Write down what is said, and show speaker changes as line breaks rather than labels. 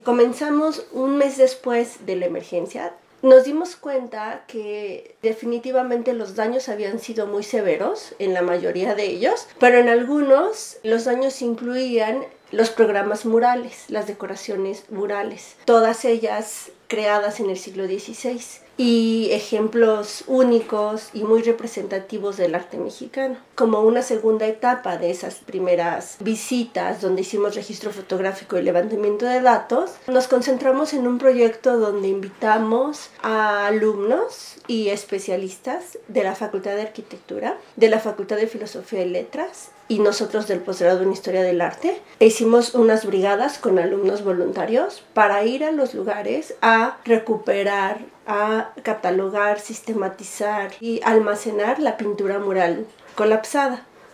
Comenzamos un mes después de la emergencia. Nos dimos cuenta que definitivamente los daños habían sido muy severos en la mayoría de ellos, pero en algunos los daños incluían los programas murales, las decoraciones murales, todas ellas creadas en el siglo XVI y ejemplos únicos y muy representativos del arte mexicano. Como una segunda etapa de esas primeras visitas donde hicimos registro fotográfico y levantamiento de datos, nos concentramos en un proyecto donde invitamos a alumnos y especialistas de la Facultad de Arquitectura, de la Facultad de Filosofía y Letras y nosotros del posgrado en Historia del Arte. Hicimos unas brigadas con alumnos voluntarios para ir a los lugares a recuperar, a catalogar, sistematizar y almacenar la pintura mural colapsada.